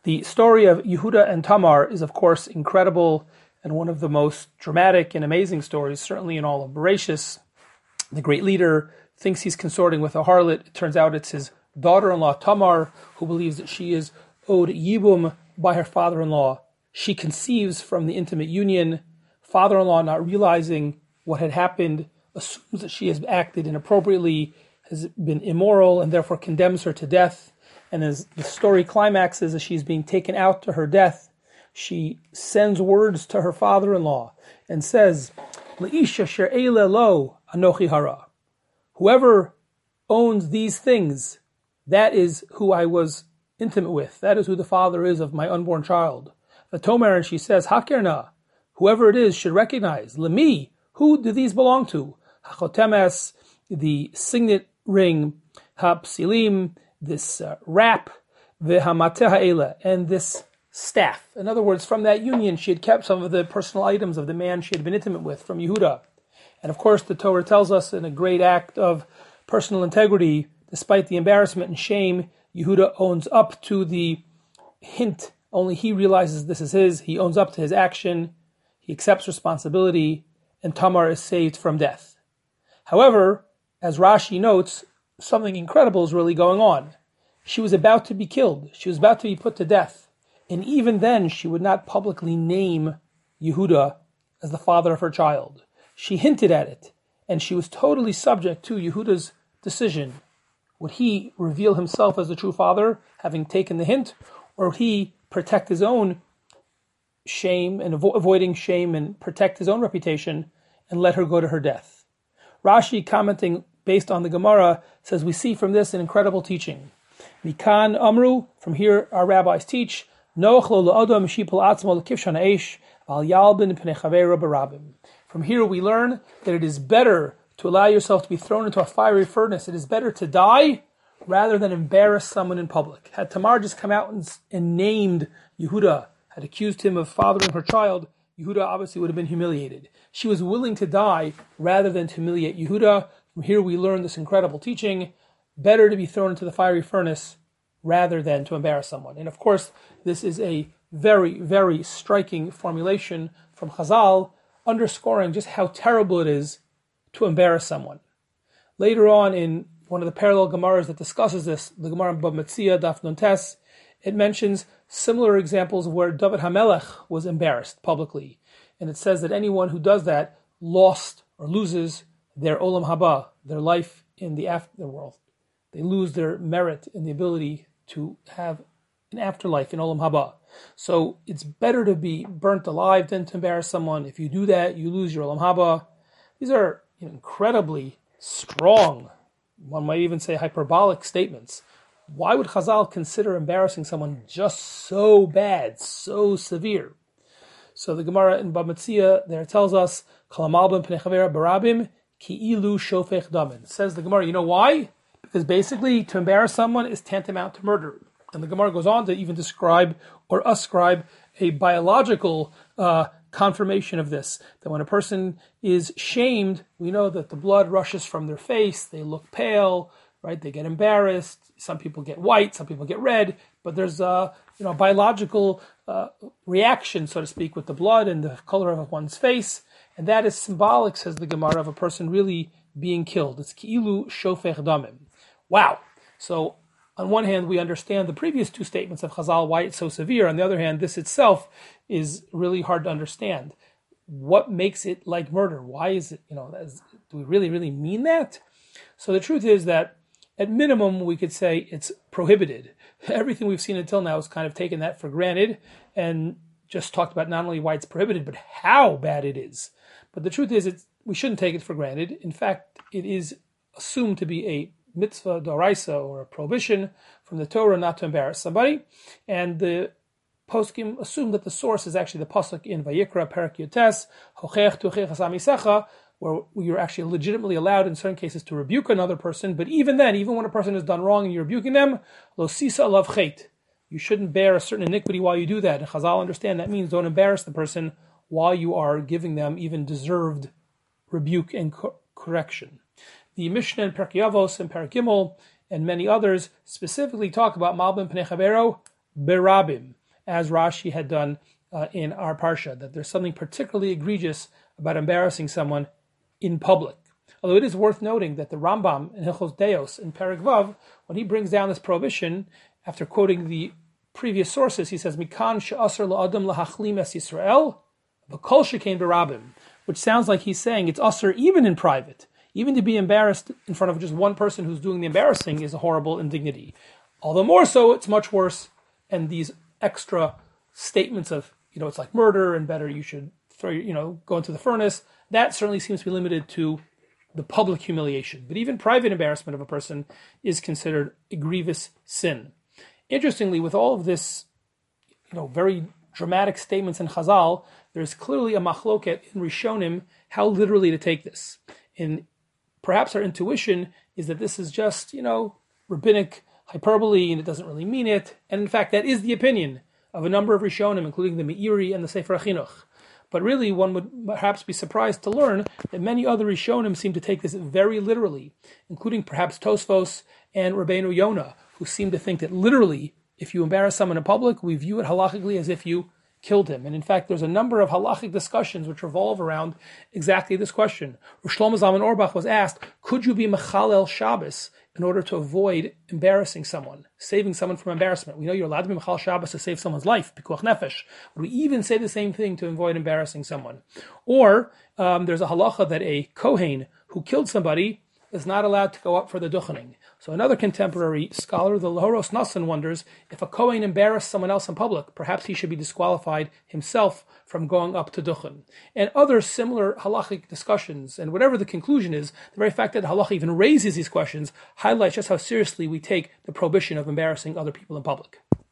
The story of Yehuda and Tamar is, of course, incredible and one of the most dramatic and amazing stories, certainly in all of Bereshis. The great leader thinks he's consorting with a harlot. It turns out it's his daughter-in-law, Tamar, who believes that she is owed yibum by her father-in-law. She conceives from the intimate union. Father-in-law, not realizing what had happened, assumes that she has acted inappropriately, has been immoral, and therefore condemns her to death. And as the story climaxes, as she's being taken out to her death, she sends words to her father-in-law and says, "Leisha she'ele lo anochi hara." Whoever owns these things, that is who I was intimate with. That is who the father is of my unborn child. V'tomer, and she says, "Hakerna." Whoever it is should recognize. Lemi, who do these belong to? Hachotemes, the signet ring, hapsilim, this wrap, v'hamateh ha'ela, and this staff. In other words, from that union, she had kept some of the personal items of the man she had been intimate with from Yehuda. And of course, the Torah tells us in a great act of personal integrity, despite the embarrassment and shame, Yehuda owns up to the hint. Only he realizes this is his. He owns up to his action. He accepts responsibility, and Tamar is saved from death. However, as Rashi notes, something incredible is really going on. She was about to be killed. She was about to be put to death. And even then, she would not publicly name Yehuda as the father of her child. She hinted at it, and she was totally subject to Yehuda's decision. Would he reveal himself as the true father, having taken the hint, or would he protect his own shame and avoiding shame and protect his own reputation and let her go to her death? Rashi, commenting based on the Gemara, says we see from this an incredible teaching. Mikan Amru, from here our rabbis teach, Noach lo la'adam shipol atzmo l'kivshan ha'esh, v'al yalbin p'nei chaveiro barabim. From here we learn that it is better to allow yourself to be thrown into a fiery furnace. It is better to die rather than embarrass someone in public. Had Tamar just come out and named Yehuda, had accused him of fathering her child, Yehuda obviously would have been humiliated. She was willing to die rather than to humiliate Yehuda. From here we learn this incredible teaching. Better to be thrown into the fiery furnace rather than to embarrass someone. And of course, this is a very, very striking formulation from Chazal, underscoring just how terrible it is to embarrass someone. Later on in one of the parallel Gemaras that discusses this, the Gemara in Bava Metzia, Daf Nun Tes, it mentions similar examples where David HaMelech was embarrassed publicly. And it says that anyone who does that lost or loses their olam haba, their life in the afterworld. They lose their merit in the ability to have an afterlife in olam haba. So it's better to be burnt alive than to embarrass someone. If you do that, you lose your olam haba. These are incredibly strong, one might even say hyperbolic statements. Why would Chazal consider embarrassing someone just so bad, so severe? So the Gemara in Bava Metzia there tells us, Kalamalbim p'nei chaveiro barabim ki'ilu shofech damin. Says the Gemara, you know why? Because basically to embarrass someone is tantamount to murder. And the Gemara goes on to even describe or ascribe a biological confirmation of this, that when a person is shamed, we know that the blood rushes from their face, they look pale, right? They get embarrassed. Some people get white, some people get red, but there's a biological reaction, so to speak, with the blood and the color of one's face, and that is symbolic, says the Gemara, of a person really being killed. It's ki'ilu shofech damim. Wow. So on one hand, we understand the previous two statements of Chazal, why it's so severe. On the other hand, this itself is really hard to understand. What makes it like murder? Why is it, do we really, really mean that? So the truth is that at minimum, we could say it's prohibited. Everything we've seen until now has kind of taken that for granted and just talked about not only why it's prohibited, but how bad it is. But the truth is, we shouldn't take it for granted. In fact, it is assumed to be a mitzvah d'oraisa, or a prohibition from the Torah not to embarrass somebody. And the poskim assume that the source is actually the pasuk in Vayikra, Perek Yotes, Hochech tuchech amisecha, where you're actually legitimately allowed in certain cases to rebuke another person. But even then, even when a person has done wrong and you're rebuking them, lo sisa alav chet, you shouldn't bear a certain iniquity while you do that. And Chazal understand that means don't embarrass the person while you are giving them even deserved rebuke and correction. The Mishnah in Perkei Avos and Perek Gimel and many others specifically talk about Malbim Pnei Chaveiro berabim, as Rashi had done in our parsha, that there's something particularly egregious about embarrassing someone in public. Although it is worth noting that the Rambam in Hilchos Deos in Perek Vav, when he brings down this prohibition, after quoting the previous sources, he says, Mikan she'asar la'adam lahachlim es Yisrael, v'kol shekein berabim, which sounds like he's saying it's usher even in private. Even to be embarrassed in front of just one person who's doing the embarrassing is a horrible indignity. Although more so, it's much worse, and these extra statements of, it's like murder and better you should go into the furnace, that certainly seems to be limited to the public humiliation. But even private embarrassment of a person is considered a grievous sin. Interestingly, with all of this, very dramatic statements in Chazal, there's clearly a machloket in Rishonim how literally to take this. And perhaps our intuition is that this is just, rabbinic hyperbole and it doesn't really mean it. And in fact, that is the opinion of a number of Rishonim, including the Meiri and the Sefer HaChinuch. But really, one would perhaps be surprised to learn that many other Rishonim seem to take this very literally, including perhaps Tosfos and Rabbeinu Yonah, who seem to think that literally, if you embarrass someone in public, we view it halachically as if you killed him. And in fact, there's a number of halachic discussions which revolve around exactly this question. Shlomo Zalman Auerbach was asked, could you be Mechalel Shabbos in order to avoid embarrassing someone, saving someone from embarrassment? We know you're allowed to be Mechalel Shabbos to save someone's life, Pikuach Nefesh. Would we even say the same thing to avoid embarrassing someone? Or there's a halacha that a Kohen who killed somebody is not allowed to go up for the duchening. So another contemporary scholar, the Lahoros Nassan, wonders if a Kohen embarrassed someone else in public, perhaps he should be disqualified himself from going up to duchen. And other similar halachic discussions, and whatever the conclusion is, the very fact that halacha even raises these questions highlights just how seriously we take the prohibition of embarrassing other people in public.